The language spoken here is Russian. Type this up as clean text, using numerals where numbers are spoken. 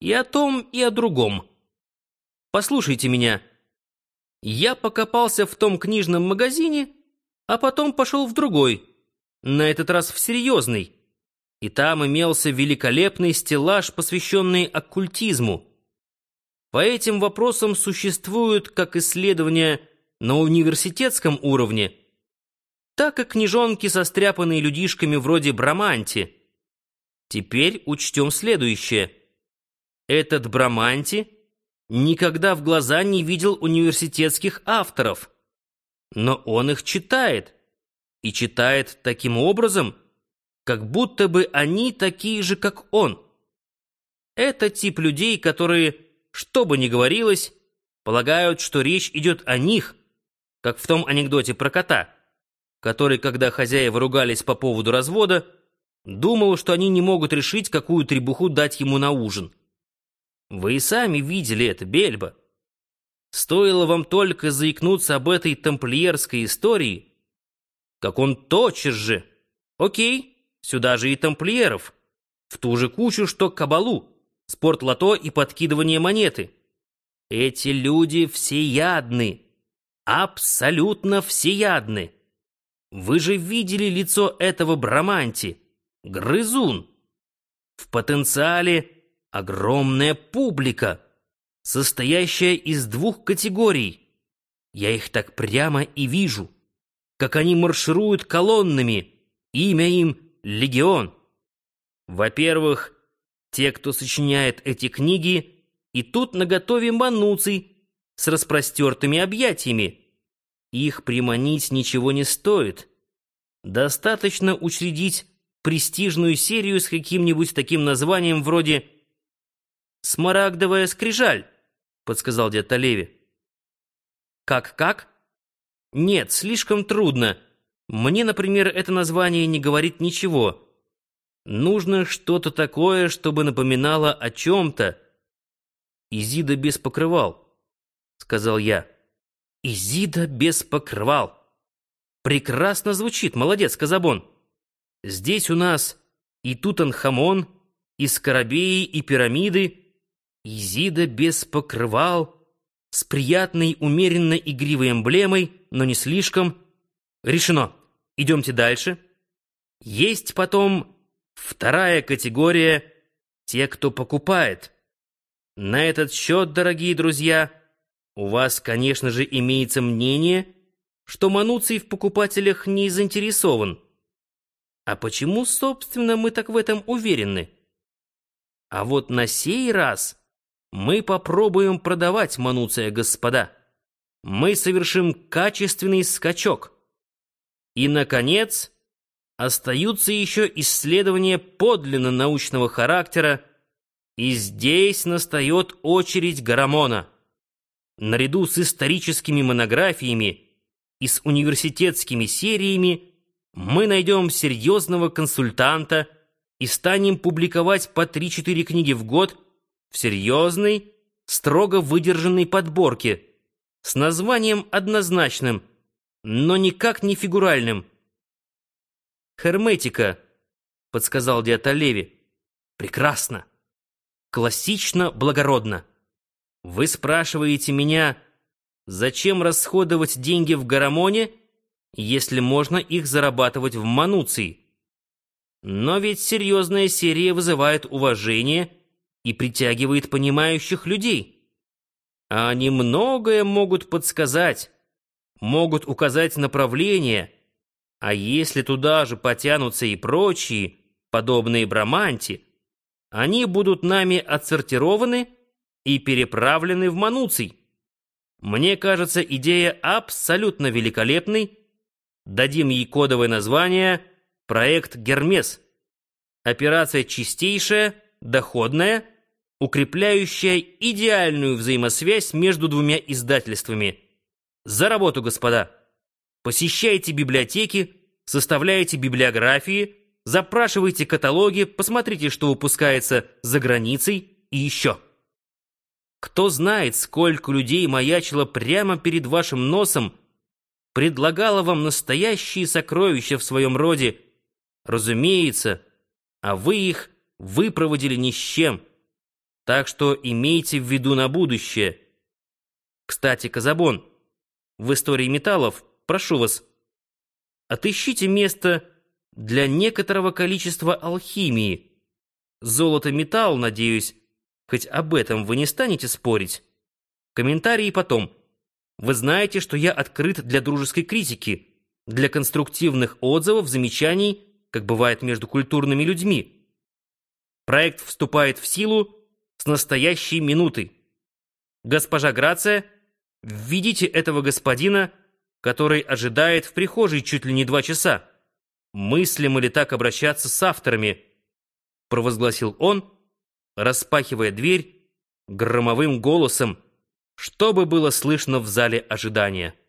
И о том, и о другом. Послушайте меня. Я покопался в том книжном магазине, а потом пошел в другой, на этот раз в серьезный. И там имелся великолепный стеллаж, посвященный оккультизму. По этим вопросам существуют как исследования на университетском уровне, так и книжонки, состряпанные людишками вроде Браманти. Теперь учтем следующее. Этот Браманти никогда в глаза не видел университетских авторов, но он их читает, и читает таким образом, как будто бы они такие же, как он. Это тип людей, которые, что бы ни говорилось, полагают, что речь идет о них, как в том анекдоте про кота, который, когда хозяева ругались по поводу развода, думал, что они не могут решить, какую требуху дать ему на ужин. Вы и сами видели это, Бельба. Стоило вам только заикнуться об этой тамплиерской истории, как он тотчас же: окей, сюда же и тамплиеров, в ту же кучу, что кабалу, спортлото и подкидывание монеты. Эти люди всеядны, абсолютно всеядны. Вы же видели лицо этого Браманти, грызун. В потенциале огромная публика, состоящая из двух категорий. Я их так прямо и вижу, как они маршируют колоннами, имя им «Легион». Во-первых, те, кто сочиняет эти книги, и тут наготове Мануций с распростертыми объятиями. Их приманить ничего не стоит. Достаточно учредить престижную серию с каким-нибудь таким названием вроде «Смарагдовая скрижаль», — подсказал дядя Леви. Как? Нет, слишком трудно. Мне, например, это название не говорит ничего. Нужно что-то такое, чтобы напоминало о чем-то. «Изида без покрывал», — сказал я. «Изида без покрывал». Прекрасно звучит, молодец, Казабон. Здесь у нас и Тутанхамон, и скоробеи, и пирамиды. Изида без покрывал, с приятной, умеренно игривой эмблемой, но не слишком. Решено. Идемте дальше. Есть потом вторая категория — те, кто покупает. На этот счет, дорогие друзья, у вас, конечно же, имеется мнение, что Мануций в покупателях не заинтересован. А почему, собственно, мы так в этом уверены? А вот на сей раз мы попробуем продавать Мануция, господа. Мы совершим качественный скачок. И, наконец, остаются еще исследования подлинно научного характера, и здесь настает очередь Гарамона. Наряду с историческими монографиями и с университетскими сериями мы найдем серьезного консультанта и станем публиковать по 3-4 книги в год в серьезной, строго выдержанной подборке с названием однозначным, но никак не фигуральным. «Херметика», — подсказал дядя Леви. «Прекрасно! Классично, благородно! Вы спрашиваете меня, зачем расходовать деньги в Гарамоне, если можно их зарабатывать в Мануции? Но ведь серьезная серия вызывает уважение и притягивает понимающих людей. А они многое могут подсказать, могут указать направление, а если туда же потянутся и прочие, подобные Браманти, они будут нами отсортированы и переправлены в Мануций. Мне кажется, идея абсолютно великолепной. Дадим ей кодовое название «Проект Гермес». Операция чистейшая, доходная, укрепляющая идеальную взаимосвязь между двумя издательствами. За работу, господа! Посещайте библиотеки, составляйте библиографии, запрашивайте каталоги, посмотрите, что выпускается за границей, и еще. Кто знает, сколько людей маячило прямо перед вашим носом, предлагало вам настоящие сокровища в своем роде, разумеется, а вы их выпроводили ни с чем. Так что имейте в виду на будущее. Кстати, Казабон, в истории металлов, прошу вас, отыщите место для некоторого количества алхимии. Золото-металл, надеюсь, хоть об этом вы не станете спорить. Комментарии потом. Вы знаете, что я открыт для дружеской критики, для конструктивных отзывов, замечаний, как бывает между культурными людьми. Проект вступает в силу с настоящей минуты. Госпожа Грация, введите этого господина, который ожидает в прихожей чуть ли не 2 часа. Мыслимо ли так обращаться с авторами? Провозгласил он, распахивая дверь громовым голосом, чтобы было слышно в зале ожидания.